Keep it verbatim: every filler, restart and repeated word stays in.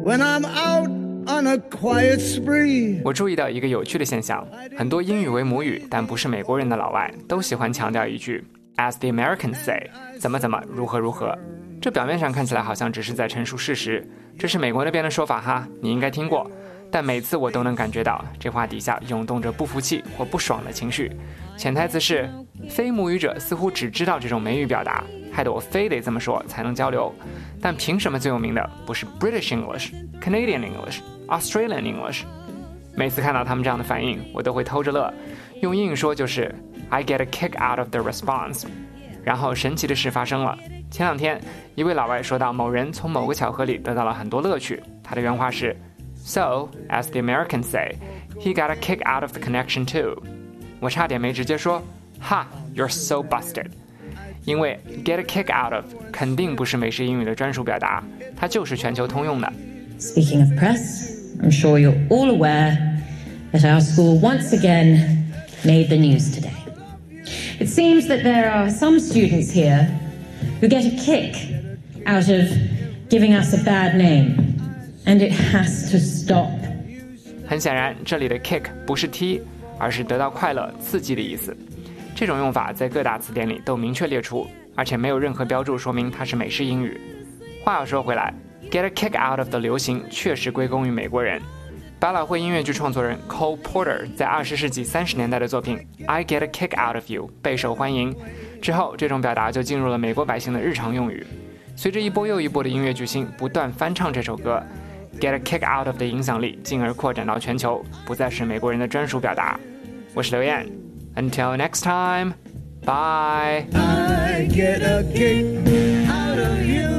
when I'm out on a quiet spree。 我注意到一个有趣的现象，很多英语为母语但不是美国人的老外都喜欢强调一句 As the Americans say， 怎么怎么如何如何。这表面上看起来好像只是在陈述事实，这是美国那边的说法哈，你应该听过。但每次我都能感觉到这话底下涌动着不服气或不爽的情绪，潜台词是非母语者似乎只知道这种美语表达，害得我非得这么说才能交流。但凭什么最有名的不是 British English、Canadian English、Australian English？ 每次看到他们这样的反应，我都会偷着乐，用英语说就是 I get a kick out of the response。 然后神奇的事发生了，前两天一位老外说到某人从某个巧合里得到了很多乐趣，他的原话是So, as the Americans say, he got a kick out of the connection too. 我差点没直接说哈 you're so busted， 因为 get a kick out of 肯定不是美式英语的专属表达，它就是全球通用的。 Speaking of press, I'm sure you're all aware that our school once again made the news today. It seems that there are some students here who get a kick out of giving us a bad name.And it has to stop. 很显然，这里的 kick 不是踢，而是得到快乐、刺激的意思。这种用法在各大词典里都明确列出，而且没有任何标注说明它是美式英语。话又说回来 ，get a kick out of 的流行确实归功于美国人。百老汇音乐剧创作人 Cole Porter 在二十世纪三十年代的作品 I Get a Kick Out of You 备受欢迎，之后这种表达就进入了美国百姓的日常用语。随着一波又一波的音乐巨星不断翻唱这首歌，Get a kick out of 的影响力进而扩展到全球，不再是美国人的专属表达。我是刘燕 ，Until next time, bye. I get a kick out of you.